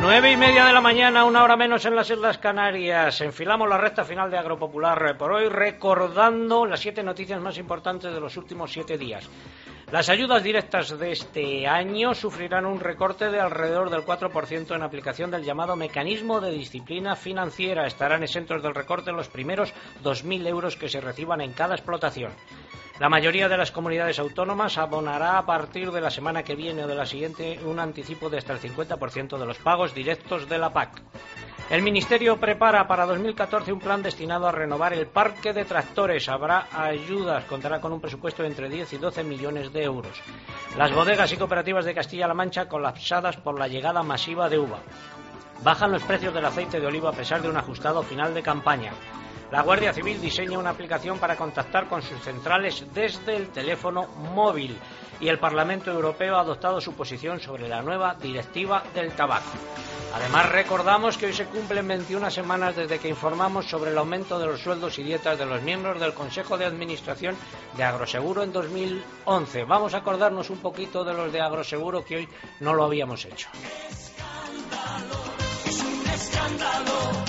9:30 de la mañana, 1 hora menos en las Islas Canarias. Enfilamos la recta final de Agropopular por hoy, recordando las 7 noticias más importantes de los últimos 7 días. Las ayudas directas de este año sufrirán un recorte de alrededor del 4% en aplicación del llamado mecanismo de disciplina financiera. Estarán exentos del recorte los primeros 2.000 euros que se reciban en cada explotación. La mayoría de las comunidades autónomas abonará a partir de la semana que viene o de la siguiente un anticipo de hasta el 50% de los pagos directos de la PAC. El Ministerio prepara para 2014 un plan destinado a renovar el parque de tractores. Habrá ayudas, contará con un presupuesto de entre 10 y 12 millones de euros. Las bodegas y cooperativas de Castilla-La Mancha colapsadas por la llegada masiva de uva. Bajan los precios del aceite de oliva a pesar de un ajustado final de campaña. La Guardia Civil diseña una aplicación para contactar con sus centrales desde el teléfono móvil. Y el Parlamento Europeo ha adoptado su posición sobre la nueva directiva del tabaco. Además, recordamos que hoy se cumplen 21 semanas desde que informamos sobre el aumento de los sueldos y dietas de los miembros del Consejo de Administración de Agroseguro en 2011. Vamos a acordarnos un poquito de los de Agroseguro, que hoy no lo habíamos hecho. ¡Escándalo! ¡Es un escándalo!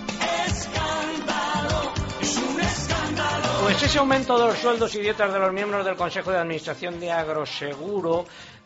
Pues ese aumento de los sueldos y dietas de los miembros del Consejo de Administración de Agroseguro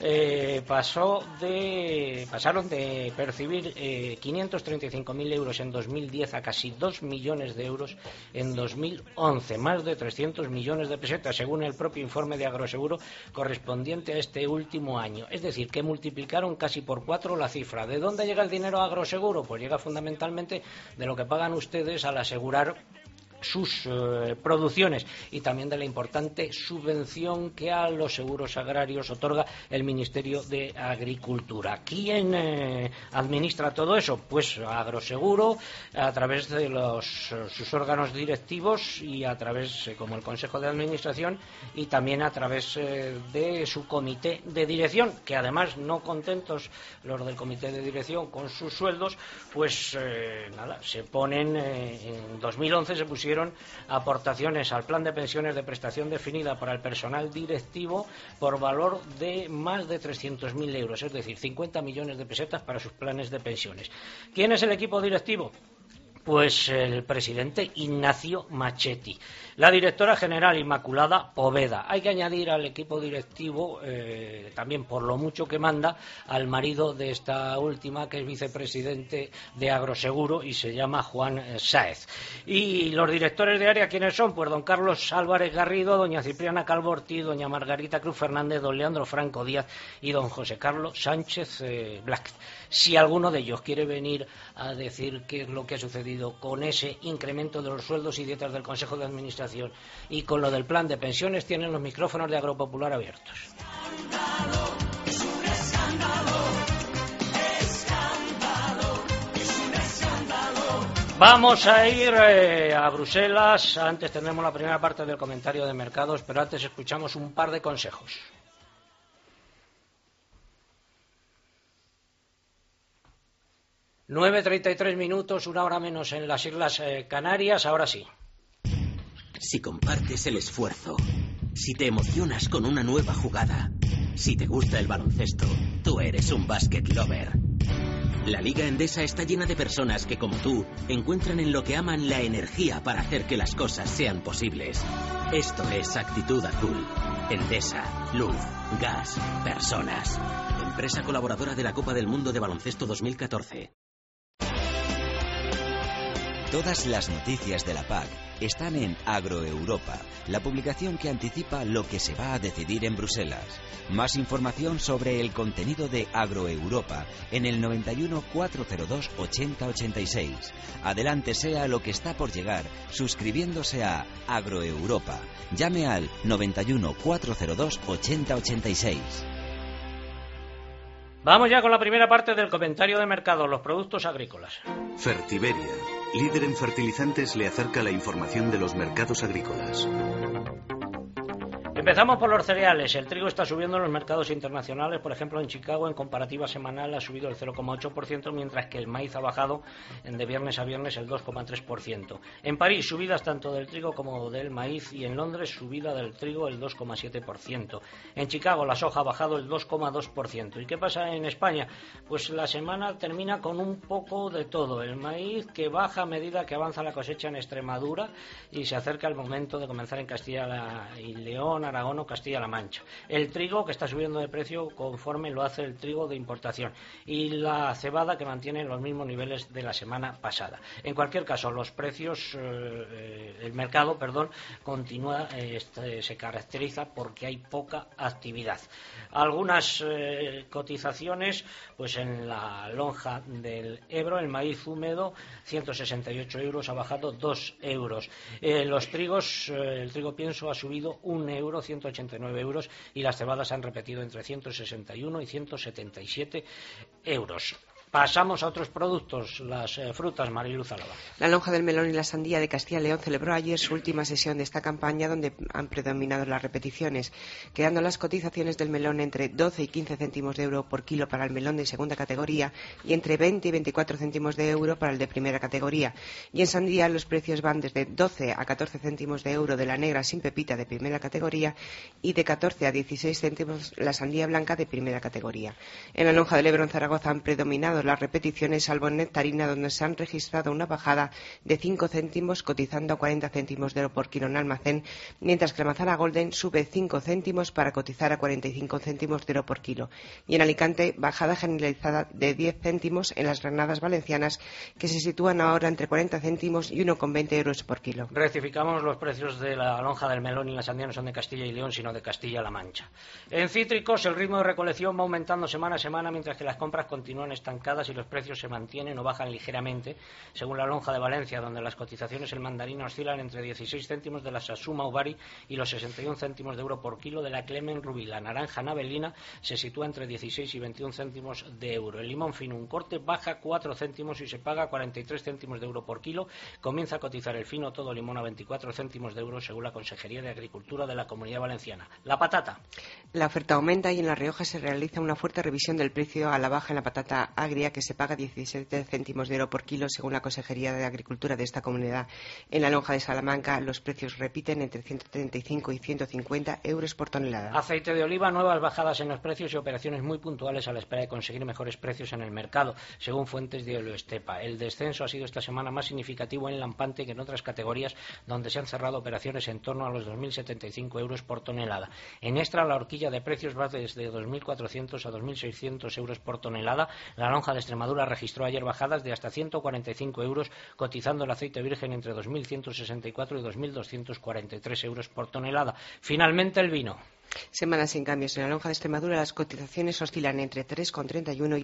pasaron de percibir 535.000 euros en 2010 a casi 2 millones de euros en 2011, más de 300 millones de pesetas, según el propio informe de Agroseguro correspondiente a este último año. Es decir, que multiplicaron casi por 4 la cifra. ¿De dónde llega el dinero a Agroseguro? Pues llega fundamentalmente de lo que pagan ustedes al asegurar sus producciones y también de la importante subvención que a los seguros agrarios otorga el Ministerio de Agricultura. ¿Quién administra todo eso? Pues Agroseguro, a través de sus órganos directivos y a través, como el Consejo de Administración, y también a través de su comité de dirección, que además, no contentos los del comité de dirección con sus sueldos, pues se ponen, en 2011 se pusieron aportaciones al plan de pensiones de prestación definida para el personal directivo por valor de más de 300.000 euros, es decir, 50 millones de pesetas para sus planes de pensiones. ¿Quién es el equipo directivo? Pues el presidente Ignacio Machetti, la directora general Inmaculada Poveda. Hay que añadir al equipo directivo, también por lo mucho que manda, al marido de esta última, que es vicepresidente de Agroseguro y se llama Juan Sáez. Y los directores de área, ¿quiénes son? Pues don Carlos Álvarez Garrido, doña Cipriana Calvo Ortiz, doña Margarita Cruz Fernández, don Leandro Franco Díaz y don José Carlos Sánchez Black. Si alguno de ellos quiere venir a decir qué es lo que ha sucedido con ese incremento de los sueldos y dietas del Consejo de Administración y con lo del plan de pensiones, tienen los micrófonos de Agropopular abiertos. ¡Escándalo! ¡Es un escándalo! ¡Escándalo! ¡Es un escándalo! Vamos a ir a Bruselas. Antes tendremos la primera parte del comentario de mercados, pero antes escuchamos un par de consejos. 9:33 minutos, 1 hora menos en las Islas Canarias. Ahora sí. Si compartes el esfuerzo, si te emocionas con una nueva jugada, si te gusta el baloncesto, tú eres un basket lover. La Liga Endesa está llena de personas que, como tú, encuentran en lo que aman la energía para hacer que las cosas sean posibles. Esto es Actitud Azul. Endesa, luz, gas, personas. Empresa colaboradora de la Copa del Mundo de Baloncesto 2014. Todas las noticias de la PAC están en Agroeuropa, la publicación que anticipa lo que se va a decidir en Bruselas. Más información sobre el contenido de Agroeuropa en el 91 402 8086. Adelántese a lo que está por llegar suscribiéndose a Agroeuropa. Llame al 91 402 8086. Vamos ya con la primera parte del comentario de mercado, los productos agrícolas. Fertiberia, líder en fertilizantes, le acerca la información de los mercados agrícolas. Empezamos por los cereales. El trigo está subiendo en los mercados internacionales. Por ejemplo, en Chicago, en comparativa semanal, ha subido el 0,8%, mientras que el maíz ha bajado de viernes a viernes el 2,3%. En París, subidas tanto del trigo como del maíz, y en Londres, subida del trigo el 2,7%. En Chicago, la soja ha bajado el 2,2%. ¿Y qué pasa en España? Pues la semana termina con un poco de todo. El maíz que baja a medida que avanza la cosecha en Extremadura y se acerca el momento de comenzar en Castilla y León, Aragón o Castilla-La Mancha. El trigo, que está subiendo de precio conforme lo hace el trigo de importación, y la cebada, que mantiene los mismos niveles de la semana pasada. En cualquier caso, los precios, el mercado, continúa, se caracteriza porque hay poca actividad. Algunas cotizaciones, pues en la lonja del Ebro, el maíz húmedo, 168 euros, ha bajado 2 euros. Los trigos, el trigo pienso ha subido 1 euro, 189 euros, y las cebadas han repetido entre 161 y 177 euros. Pasamos a otros productos, las frutas, Mariluz Álava. La lonja del melón y la sandía de Castilla y León celebró ayer su última sesión de esta campaña, donde han predominado las repeticiones, quedando las cotizaciones del melón entre 12 y 15 céntimos de euro por kilo para el melón de segunda categoría y entre 20 y 24 céntimos de euro para el de primera categoría. Y en sandía los precios van desde 12 a 14 céntimos de euro de la negra sin pepita de primera categoría y de 14 a 16 céntimos la sandía blanca de primera categoría. En la lonja del Ebro, en Zaragoza, han predominado las repeticiones, salvo en nectarina, donde se han registrado una bajada de 5 céntimos, cotizando a 40 céntimos de euro por kilo en almacén, mientras que la manzana golden sube 5 céntimos para cotizar a 45 céntimos de euro por kilo. Y en Alicante, bajada generalizada de 10 céntimos en las granadas valencianas, que se sitúan ahora entre 40 céntimos y 1,20 euros por kilo. Rectificamos, los precios de la lonja del melón y la sandía no son de Castilla y León, sino de Castilla-La Mancha. En cítricos, el ritmo de recolección va aumentando semana a semana, mientras que las compras continúan estancadas y los precios se mantienen o bajan ligeramente, según la lonja de Valencia, donde las cotizaciones el mandarín oscilan entre 16 céntimos de la Sasuma Ubari y los 61 céntimos de euro por kilo de la Clement Rubí. La naranja navelina se sitúa entre 16 y 21 céntimos de euro. El limón fino, un corte, baja 4 céntimos y se paga 43 céntimos de euro por kilo. Comienza a cotizar el fino todo limón a 24 céntimos de euro, según la Consejería de Agricultura de la Comunidad Valenciana. La patata. La oferta aumenta y en La Rioja se realiza una fuerte revisión del precio a la baja en la patata agria, que se paga 17 céntimos de euro por kilo, según la Consejería de Agricultura de esta comunidad. En la lonja de Salamanca los precios repiten entre 135 y 150 euros por tonelada. Aceite de oliva, nuevas bajadas en los precios y operaciones muy puntuales a la espera de conseguir mejores precios en el mercado, según fuentes de Oleoestepa. El descenso ha sido esta semana más significativo en Lampante que en otras categorías, donde se han cerrado operaciones en torno a los 2.075 euros por tonelada. En Extra, la horquilla de precios va desde 2.400 a 2.600 euros por tonelada. La lonja de Extremadura registró ayer bajadas de hasta 145 euros, cotizando el aceite virgen entre 2.164 y 2.243 euros por tonelada. Finalmente, el vino. Semanas sin cambios. En la lonja de Extremadura las cotizaciones oscilan entre 3,31 y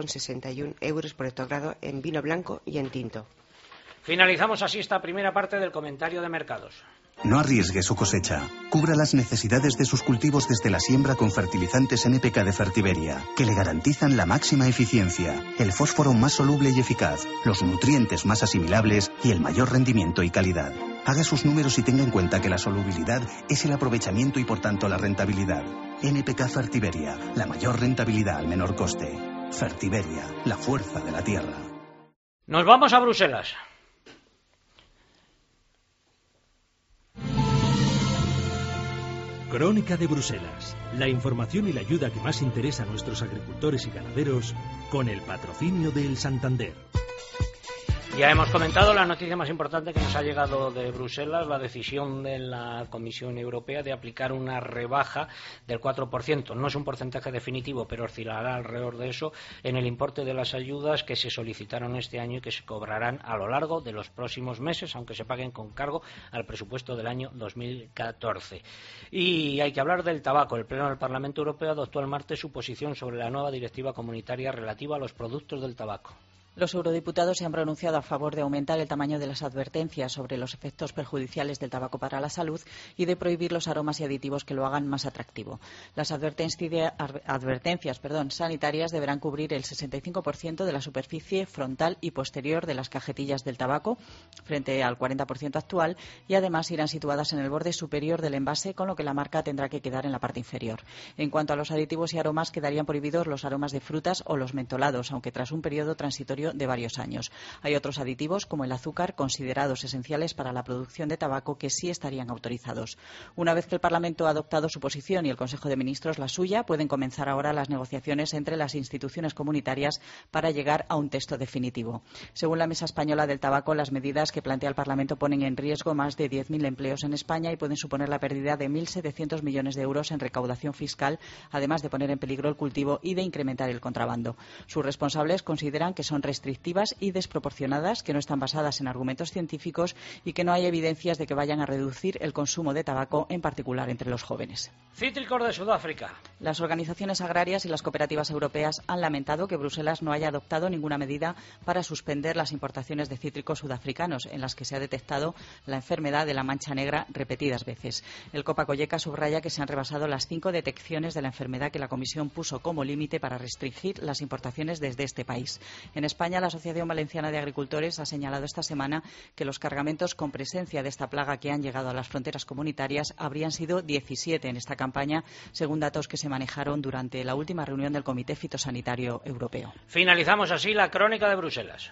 3,61 euros por hectogrado en vino blanco y en tinto. Finalizamos así esta primera parte del comentario de mercados. No arriesgue su cosecha. Cubra las necesidades de sus cultivos desde la siembra con fertilizantes NPK de Fertiberia, que le garantizan la máxima eficiencia, el fósforo más soluble y eficaz, los nutrientes más asimilables y el mayor rendimiento y calidad. Haga sus números y tenga en cuenta que la solubilidad es el aprovechamiento y por tanto la rentabilidad. NPK Fertiberia, la mayor rentabilidad al menor coste. Fertiberia, la fuerza de la tierra. Nos vamos a Bruselas. Crónica de Bruselas, la información y la ayuda que más interesa a nuestros agricultores y ganaderos, con el patrocinio del Santander. Ya hemos comentado la noticia más importante que nos ha llegado de Bruselas, la decisión de la Comisión Europea de aplicar una rebaja del 4%. No es un porcentaje definitivo, pero oscilará alrededor de eso en el importe de las ayudas que se solicitaron este año y que se cobrarán a lo largo de los próximos meses, aunque se paguen con cargo al presupuesto del año 2014. Y hay que hablar del tabaco. El Pleno del Parlamento Europeo adoptó el martes su posición sobre la nueva directiva comunitaria relativa a los productos del tabaco. Los eurodiputados se han pronunciado a favor de aumentar el tamaño de las advertencias sobre los efectos perjudiciales del tabaco para la salud y de prohibir los aromas y aditivos que lo hagan más atractivo. Las advertencias sanitarias deberán cubrir el 65% de la superficie frontal y posterior de las cajetillas del tabaco, frente al 40% actual, y además irán situadas en el borde superior del envase, con lo que la marca tendrá que quedar en la parte inferior. En cuanto a los aditivos y aromas, quedarían prohibidos los aromas de frutas o los mentolados, aunque tras un periodo transitorio de varios años. Hay otros aditivos, como el azúcar, considerados esenciales para la producción de tabaco, que sí estarían autorizados. Una vez que el Parlamento ha adoptado su posición y el Consejo de Ministros la suya, pueden comenzar ahora las negociaciones entre las instituciones comunitarias para llegar a un texto definitivo. Según la Mesa Española del Tabaco, las medidas que plantea el Parlamento ponen en riesgo más de 10.000 empleos en España y pueden suponer la pérdida de 1.700 millones de euros en recaudación fiscal, además de poner en peligro el cultivo y de incrementar el contrabando. Sus responsables consideran que son restrictivas y desproporcionadas, que no están basadas en argumentos científicos y que no hay evidencias de que vayan a reducir el consumo de tabaco, en particular entre los jóvenes. Cítricos de Sudáfrica. Las organizaciones agrarias y las cooperativas europeas han lamentado que Bruselas no haya adoptado ninguna medida para suspender las importaciones de cítricos sudafricanos, en las que se ha detectado la enfermedad de la mancha negra repetidas veces. El Copa Cogeca subraya que se han rebasado las 5 detecciones de la enfermedad que la Comisión puso como límite para restringir las importaciones desde este país. En España, la Asociación Valenciana de Agricultores ha señalado esta semana que los cargamentos con presencia de esta plaga que han llegado a las fronteras comunitarias habrían sido 17 en esta campaña, según datos que se manejaron durante la última reunión del Comité Fitosanitario Europeo. Finalizamos así la crónica de Bruselas.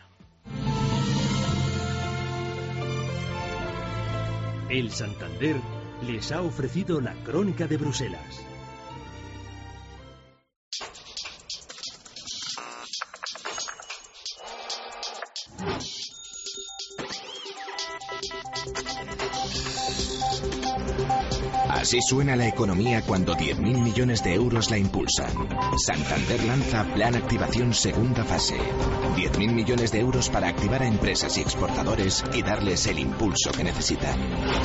El Santander les ha ofrecido la crónica de Bruselas. Así suena la economía cuando 10.000 millones de euros la impulsan. Santander lanza Plan Activación segunda fase. 10.000 millones de euros para activar a empresas y exportadores y darles el impulso que necesitan.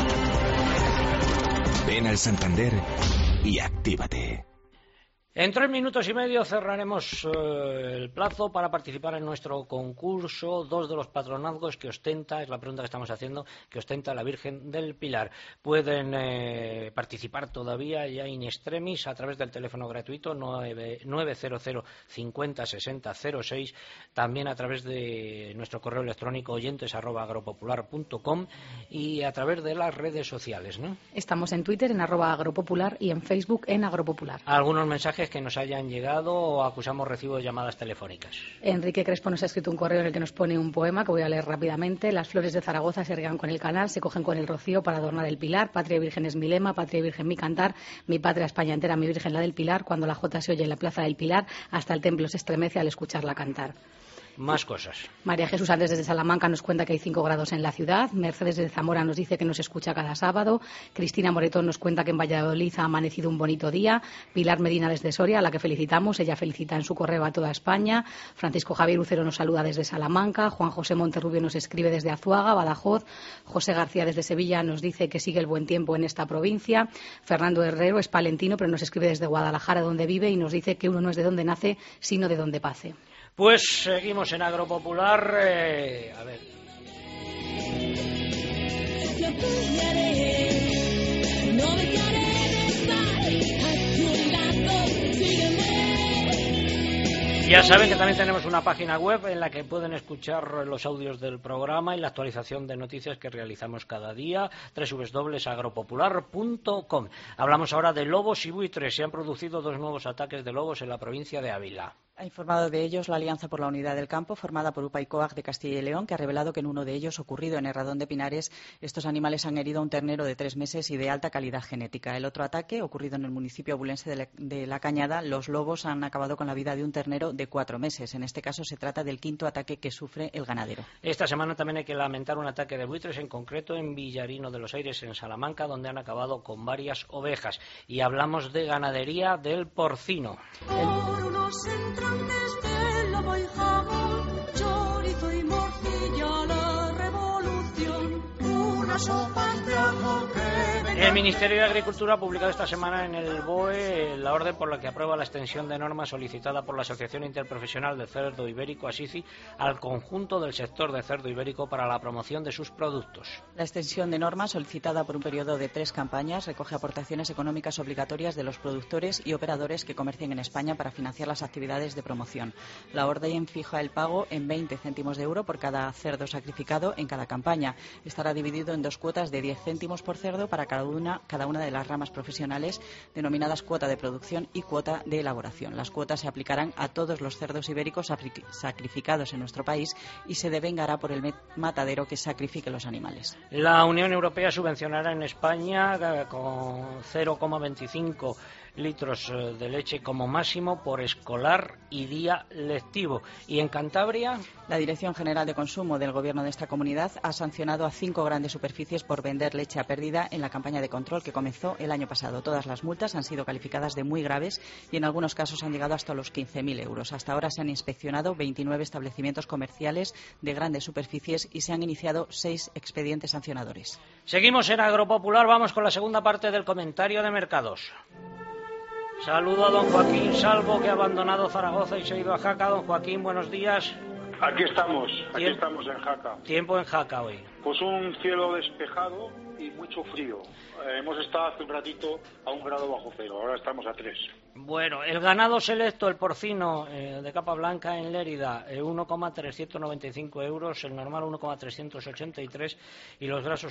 Ven al Santander y actívate. En 3 minutos y medio cerraremos el plazo para participar en nuestro concurso. 2 de los patronazgos que ostenta, es la pregunta que estamos haciendo, que ostenta la Virgen del Pilar. Pueden participar todavía ya in extremis a través del teléfono gratuito 900 50 60 06, también a través de nuestro correo electrónico oyentes@agropopular.com y a través de las redes sociales, ¿no? Estamos en Twitter en @agropopular y en Facebook en agropopular. Algunos mensajes que nos hayan llegado o acusamos recibo de llamadas telefónicas. Enrique Crespo nos ha escrito un correo en el que nos pone un poema que voy a leer rápidamente. Las flores de Zaragoza se riegan con el canal, se cogen con el rocío para adornar el pilar. Patria y Virgen es mi lema, patria y Virgen mi cantar, mi patria España entera, mi Virgen la del Pilar. Cuando la jota se oye en la plaza del Pilar, hasta el templo se estremece al escucharla cantar. Más cosas. María Jesús Andrés desde Salamanca nos cuenta que hay 5 grados en la ciudad. Mercedes desde Zamora nos dice que nos escucha cada sábado. Cristina Moretón nos cuenta que en Valladolid ha amanecido un bonito día. Pilar Medina desde Soria, a la que felicitamos. Ella felicita en su correo a toda España. Francisco Javier Ucero nos saluda desde Salamanca. Juan José Monterrubio nos escribe desde Azuaga, Badajoz. José García desde Sevilla nos dice que sigue el buen tiempo en esta provincia. Fernando Herrero es palentino, pero nos escribe desde Guadalajara, donde vive, y nos dice que uno no es de donde nace, sino de donde pase. Pues seguimos en Agropopular. A ver. Ya saben que también tenemos una página web en la que pueden escuchar los audios del programa y la actualización de noticias que realizamos cada día, www.agropopular.com. Hablamos ahora de lobos y buitres. Se han producido 2 nuevos ataques de lobos en la provincia de Ávila. Ha informado de ellos la Alianza por la Unidad del Campo, formada por UPA y COAG de Castilla y León, que ha revelado que en uno de ellos, ocurrido en Herradón de Pinares, estos animales han herido a un ternero de 3 meses y de alta calidad genética. El otro ataque, ocurrido en el municipio abulense de La Cañada, los lobos han acabado con la vida de un ternero de 4 meses. En este caso se trata del 5º ataque que sufre el ganadero. Esta semana también hay que lamentar un ataque de buitres, en concreto en Villarino de los Aires, en Salamanca, donde han acabado con varias ovejas. Y hablamos de ganadería del porcino. Chorizo y morcilla, la revolución, unas sopas de ajo que En Ministerio de Agricultura ha publicado esta semana en el BOE la orden por la que aprueba la extensión de normas solicitada por la Asociación Interprofesional de Cerdo Ibérico, ASICI, al conjunto del sector de cerdo ibérico para la promoción de sus productos. La extensión de normas, solicitada por un periodo de 3 campañas, recoge aportaciones económicas obligatorias de los productores y operadores que comercien en España para financiar las actividades de promoción. La orden fija el pago en 20 céntimos de euro por cada cerdo sacrificado en cada campaña. Estará dividido en 2 cuotas de 10 céntimos por cerdo para cada una de las ramas profesionales, denominadas cuota de producción y cuota de elaboración. Las cuotas se aplicarán a todos los cerdos ibéricos sacrificados en nuestro país y se devengará por el matadero que sacrifique los animales. La Unión Europea subvencionará en España con 0,25 litros de leche como máximo por escolar y día lectivo. Y en Cantabria, la Dirección General de Consumo del Gobierno de esta comunidad ha sancionado a 5 grandes superficies por vender leche a pérdida en la campaña de control que comenzó el año pasado. Todas las multas han sido calificadas de muy graves y en algunos casos han llegado hasta los 15.000 euros. Hasta ahora se han inspeccionado 29 establecimientos comerciales de grandes superficies y se han iniciado 6 expedientes sancionadores. Seguimos en Agropopular, vamos con la segunda parte del comentario de mercados. Saludo a don Joaquín Salvo, que ha abandonado Zaragoza y se ha ido a Jaca. Don Joaquín, buenos días. Aquí estamos en Jaca. Tiempo en Jaca hoy. Pues un cielo despejado y mucho frío. Hemos estado hace un ratito a 1 grado bajo cero, ahora estamos a 3. Bueno, el ganado selecto, el porcino de capa blanca en Lérida, 1,395 euros, el normal 1,383 y los grasos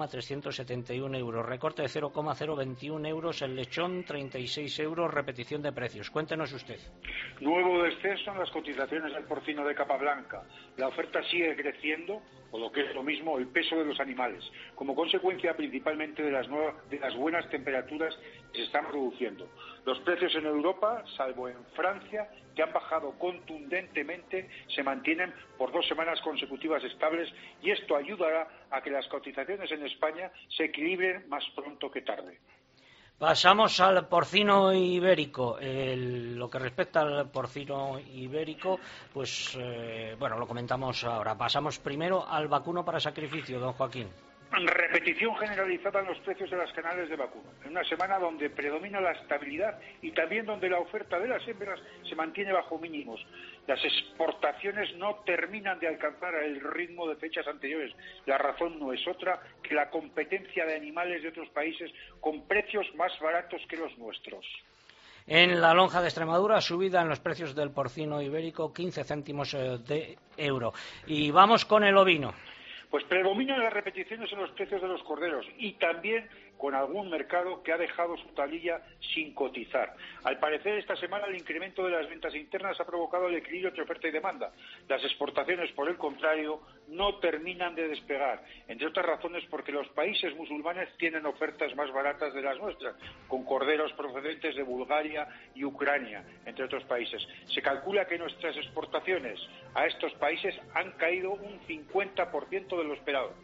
1,371 euros. Recorte de 0,021 euros, el lechón 36 euros, repetición de precios. Cuéntenos usted. Nuevo descenso en las cotizaciones del porcino de capa blanca. La oferta sigue creciendo, o lo que es lo mismo, el peso de los animales, como consecuencia principalmente de las buenas temperaturas que se están produciendo. Los precios en Europa, salvo en Francia, que han bajado contundentemente, se mantienen por 2 semanas consecutivas estables y esto ayudará a que las cotizaciones en España se equilibren más pronto que tarde. Pasamos al porcino ibérico. Lo que respecta al porcino ibérico, pues bueno, lo comentamos ahora. Pasamos primero al vacuno para sacrificio, don Joaquín. Repetición generalizada en los precios de las canales de vacuno, en una semana donde predomina la estabilidad y también donde la oferta de las hembras se mantiene bajo mínimos. Las exportaciones no terminan de alcanzar el ritmo de fechas anteriores. La razón no es otra que la competencia de animales de otros países con precios más baratos que los nuestros. En la lonja de Extremadura, subida en los precios del porcino ibérico, 15 céntimos de euro. Y vamos con el ovino. Pues predominan las repeticiones en los precios de los corderos y también con algún mercado que ha dejado su tablilla sin cotizar. Al parecer, esta semana el incremento de las ventas internas ha provocado el equilibrio entre oferta y demanda. Las exportaciones, por el contrario, no terminan de despegar, entre otras razones porque los países musulmanes tienen ofertas más baratas de las nuestras, con corderos procedentes de Bulgaria y Ucrania, entre otros países. Se calcula que nuestras exportaciones a estos países han caído un 50% de lo esperado.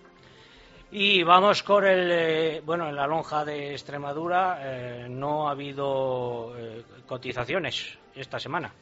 Y vamos con bueno, en la lonja de Extremadura no ha habido cotizaciones esta semana.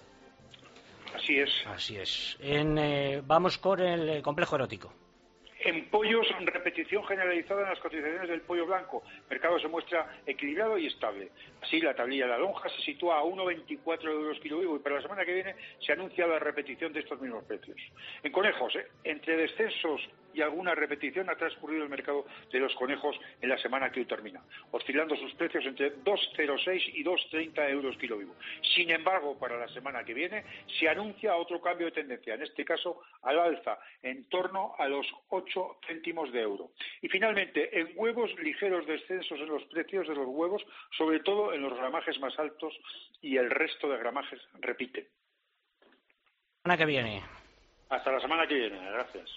Así es. Así es. Vamos con el complejo erótico. En pollos, repetición generalizada en las cotizaciones del pollo blanco. El mercado se muestra equilibrado y estable. Así, la tablilla de la lonja se sitúa a 1,24 euros kilo vivo y para la semana que viene se anuncia la repetición de estos mismos precios. En conejos, entre descensos y alguna repetición ha transcurrido el mercado de los conejos en la semana que hoy termina, oscilando sus precios entre 2,06 y 2,30 euros kilo vivo. Sin embargo, para la semana que viene se anuncia otro cambio de tendencia, en este caso al alza, en torno a los 8 céntimos de euro. Y finalmente, en huevos, ligeros descensos en los precios de los huevos, sobre todo en los gramajes más altos, y el resto de gramajes repite. La semana que viene. Hasta la semana que viene, gracias.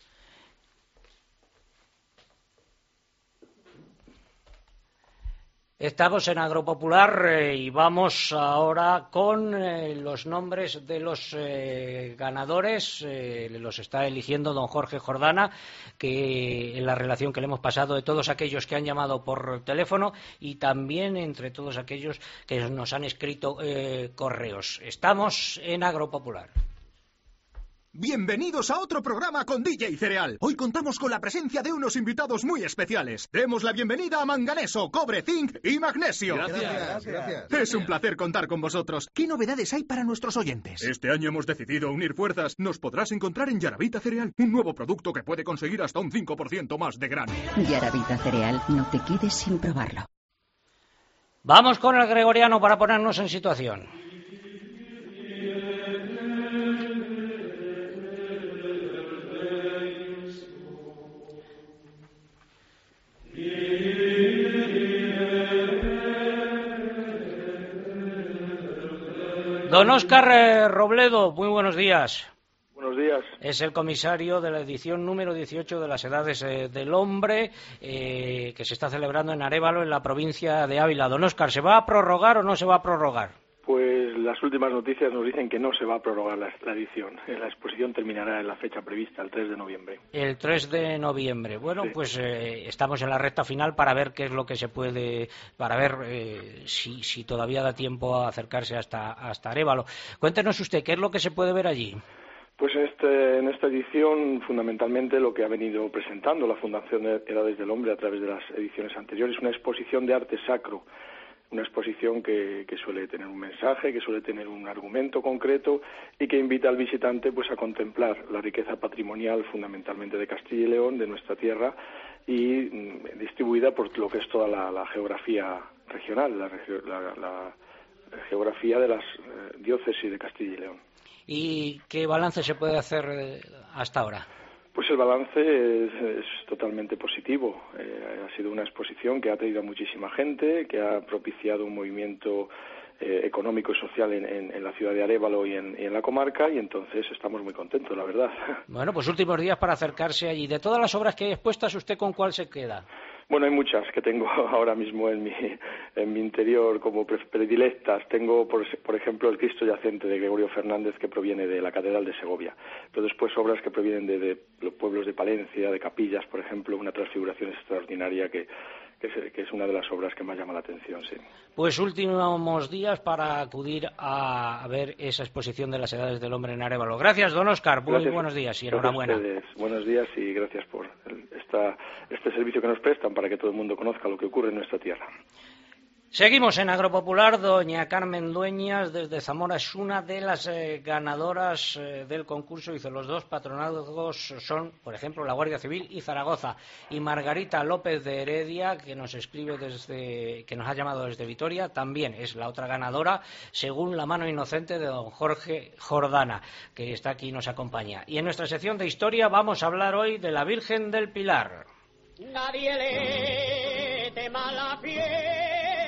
Estamos en Agropopular y vamos ahora con los nombres de los ganadores. Los está eligiendo don Jorge Jordana, que en la relación que le hemos pasado de todos aquellos que han llamado por teléfono y también entre todos aquellos que nos han escrito correos. Estamos en Agropopular. Bienvenidos a otro programa con DJ Cereal. Hoy contamos con la presencia de unos invitados muy especiales. Demos la bienvenida a manganeso, cobre, zinc y magnesio. Gracias. Es un placer contar con vosotros. ¿Qué novedades hay para nuestros oyentes? Este año hemos decidido unir fuerzas. Nos podrás encontrar en Yaravita Cereal, un nuevo producto que puede conseguir hasta un 5% más de grano. Yaravita Cereal, no te quedes sin probarlo. Vamos con el gregoriano para ponernos en situación. Don Óscar Robledo, muy buenos días. Buenos días. Es el comisario de la edición número 18 de las Edades del Hombre, que se está celebrando en Arévalo, en la provincia de Ávila. Don Óscar, ¿se va a prorrogar o no se va a prorrogar? Pues las últimas noticias nos dicen que no se va a prorrogar la edición. La exposición terminará en la fecha prevista, el 3 de noviembre. El 3 de noviembre. Bueno, sí. Pues estamos en la recta final para ver qué es lo que se puede, para ver si todavía da tiempo a acercarse hasta Arévalo. Cuéntenos usted, ¿qué es lo que se puede ver allí? Pues en esta edición, fundamentalmente, lo que ha venido presentando la Fundación Edades del Hombre a través de las ediciones anteriores, una exposición de arte sacro. Una exposición que suele tener un mensaje, que suele tener un argumento concreto y que invita al visitante pues a contemplar la riqueza patrimonial fundamentalmente de Castilla y León, de nuestra tierra, y distribuida por lo que es toda la geografía regional, la geografía de las diócesis de Castilla y León. ¿Y qué balance se puede hacer hasta ahora? Pues el balance es totalmente positivo. Ha sido una exposición que ha atraído a muchísima gente, que ha propiciado un movimiento económico y social en la ciudad de Arévalo y en la comarca, y entonces estamos muy contentos, la verdad. Bueno, pues últimos días para acercarse allí. De todas las obras que hay expuestas, ¿usted con cuál se queda? Bueno, hay muchas que tengo ahora mismo en mi interior como predilectas. Tengo, por ejemplo, el Cristo yacente de Gregorio Fernández, que proviene de la Catedral de Segovia. Pero después obras que provienen de los pueblos de Palencia, de Capillas, por ejemplo, una transfiguración extraordinaria que es una de las obras que más llama la atención, sí. Pues últimos días para acudir a ver esa exposición de las Edades del Hombre en Arévalo. Gracias, don Óscar. Muy buenos días y enhorabuena. Buenos días y gracias por este servicio que nos prestan para que todo el mundo conozca lo que ocurre en nuestra tierra. Seguimos en Agropopular. Doña Carmen Dueñas, desde Zamora, es una de las ganadoras del concurso. Dice, los dos patronazgos son, por ejemplo, la Guardia Civil y Zaragoza. Y Margarita López de Heredia, que nos escribe que nos ha llamado desde Vitoria, también es la otra ganadora, según la mano inocente de don Jorge Jordana, que está aquí y nos acompaña. Y en nuestra sección de historia vamos a hablar hoy de la Virgen del Pilar. Nadie le tema la fiera.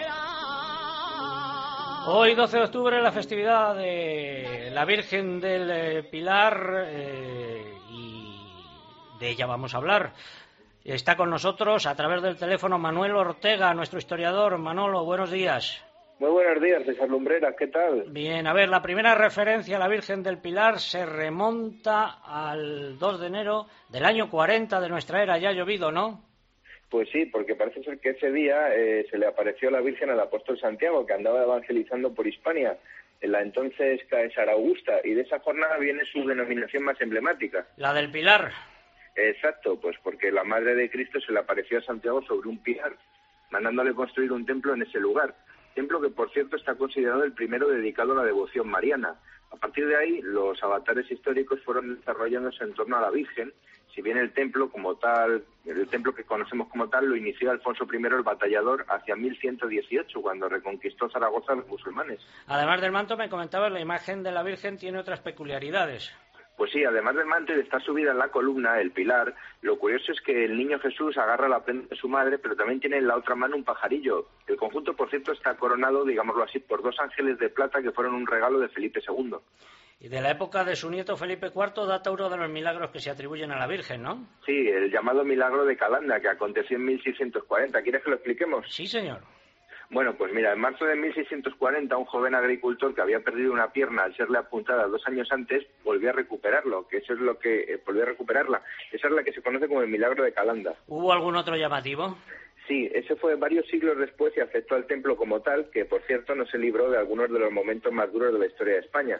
Hoy, 12 de octubre, la festividad de la Virgen del Pilar, y de ella vamos a hablar. Está con nosotros a través del teléfono Manuel Ortega, nuestro historiador. Manolo, buenos días. Muy buenos días, César Lumbreras, ¿qué tal? Bien, a ver, la primera referencia a la Virgen del Pilar se remonta al 2 de enero del año 40 de nuestra era. Ya ha llovido, ¿no? Pues sí, porque parece ser que ese día se le apareció la Virgen al apóstol Santiago, que andaba evangelizando por Hispania, en la entonces Caesar Augusta, y de esa jornada viene su denominación más emblemática. La del Pilar. Exacto, pues porque la Madre de Cristo se le apareció a Santiago sobre un pilar, mandándole construir un templo en ese lugar. Templo que, por cierto, está considerado el primero dedicado a la devoción mariana. A partir de ahí, los avatares históricos fueron desarrollándose en torno a la Virgen. Si bien el templo como tal, el templo que conocemos como tal, lo inició Alfonso I el Batallador hacia 1118, cuando reconquistó Zaragoza a los musulmanes. Además del manto, me comentabas, la imagen de la Virgen tiene otras peculiaridades. Pues sí, además del manto y de estar subida en la columna, el pilar, lo curioso es que el niño Jesús agarra la prenda de su madre, pero también tiene en la otra mano un pajarillo. El conjunto, por cierto, está coronado, digámoslo así, por dos ángeles de plata que fueron un regalo de Felipe II. Y de la época de su nieto Felipe IV data uno de los milagros que se atribuyen a la Virgen, ¿no? Sí, el llamado milagro de Calanda, que aconteció en 1640. ¿Quieres que lo expliquemos? Sí, señor. Bueno, pues mira, en marzo de 1640 un joven agricultor que había perdido una pierna al serle apuntada 2 años antes volvió a recuperarlo, que eso es lo que volvió a recuperarla. Esa es la que se conoce como el milagro de Calanda. ¿Hubo algún otro llamativo? Sí, ese fue varios siglos después y afectó al templo como tal, que por cierto no se libró de algunos de los momentos más duros de la historia de España.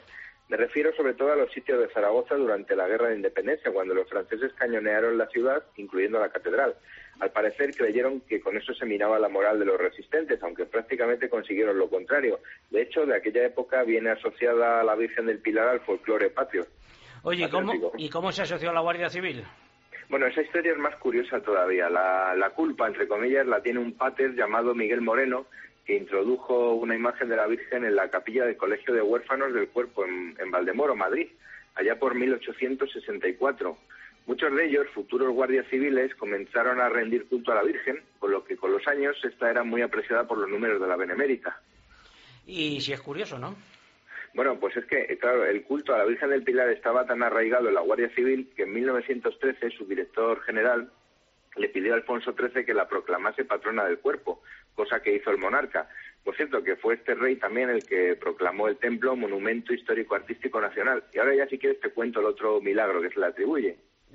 Me refiero sobre todo a los sitios de Zaragoza durante la Guerra de Independencia, cuando los franceses cañonearon la ciudad, incluyendo la catedral. Al parecer creyeron que con eso se minaba la moral de los resistentes, aunque prácticamente consiguieron lo contrario. De hecho, de aquella época viene asociada a la Virgen del Pilar al folclore patrio. Oye, ¿y cómo se asoció a la Guardia Civil? Bueno, esa historia es más curiosa todavía. La culpa, entre comillas, la tiene un pater llamado Miguel Moreno, que introdujo una imagen de la Virgen en la capilla del Colegio de Huérfanos del Cuerpo en Valdemoro, Madrid, allá por 1864. Muchos de ellos, futuros guardias civiles, comenzaron a rendir culto a la Virgen, por lo que con los años esta era muy apreciada por los números de la Benemérita. Y si es curioso, ¿no? Bueno, pues es que, claro, el culto a la Virgen del Pilar estaba tan arraigado en la Guardia Civil que en 1913 su director general le pidió a Alfonso XIII que la proclamase patrona del cuerpo, cosa que hizo el monarca. Por cierto, que fue este rey también el que proclamó el templo Monumento Histórico-Artístico Nacional. Y ahora ya si quieres te cuento el otro milagro que se le atribuye.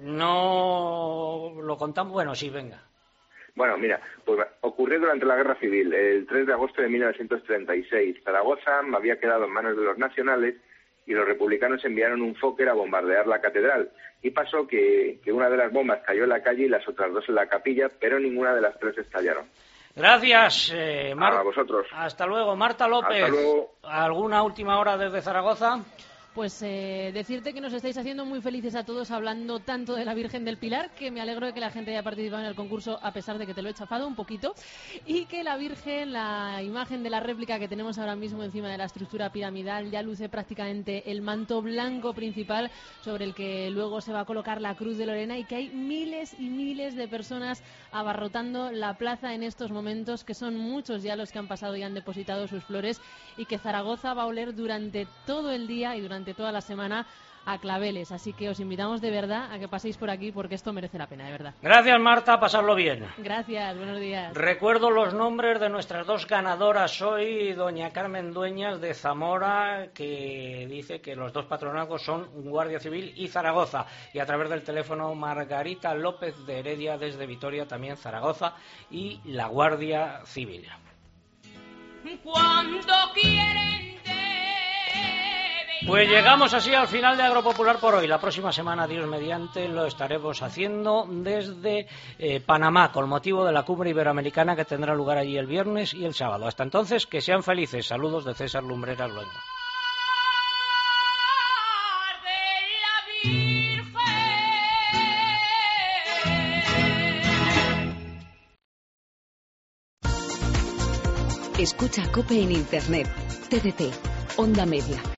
No lo contamos, bueno, sí, venga. Bueno, mira, pues ocurrió durante la Guerra Civil, el 3 de agosto de 1936. Zaragoza había quedado en manos de los nacionales y los republicanos enviaron un Fokker a bombardear la catedral. Y pasó que una de las bombas cayó en la calle y las otras dos en la capilla, pero ninguna de las tres estallaron. Gracias, Marta. A vosotros. Hasta luego. Marta López. Hasta luego. ¿Alguna última hora desde Zaragoza? Pues decirte que nos estáis haciendo muy felices a todos hablando tanto de la Virgen del Pilar, que me alegro de que la gente haya participado en el concurso a pesar de que te lo he chafado un poquito, y que la Virgen, la imagen de la réplica que tenemos ahora mismo encima de la estructura piramidal, ya luce prácticamente el manto blanco principal sobre el que luego se va a colocar la Cruz de Lorena, y que hay miles y miles de personas abarrotando la plaza en estos momentos, que son muchos ya los que han pasado y han depositado sus flores, y que Zaragoza va a oler durante todo el día y durante toda la semana a claveles, así que os invitamos de verdad a que paséis por aquí porque esto merece la pena, de verdad. Gracias, Marta, pasarlo bien. Gracias, buenos días. Recuerdo los nombres de nuestras dos ganadoras hoy, doña Carmen Dueñas de Zamora, que dice que los dos patronazgos son Guardia Civil y Zaragoza, y a través del teléfono Margarita López de Heredia desde Vitoria, también Zaragoza y la Guardia Civil. Cuando quieren. Pues llegamos así al final de Agropopular por hoy. La próxima semana, Dios mediante, lo estaremos haciendo desde Panamá, con motivo de la cumbre iberoamericana que tendrá lugar allí el viernes y el sábado. Hasta entonces, que sean felices. Saludos de César Lumbreras Luengo. Escucha COPE en Internet, TDT, Onda Media.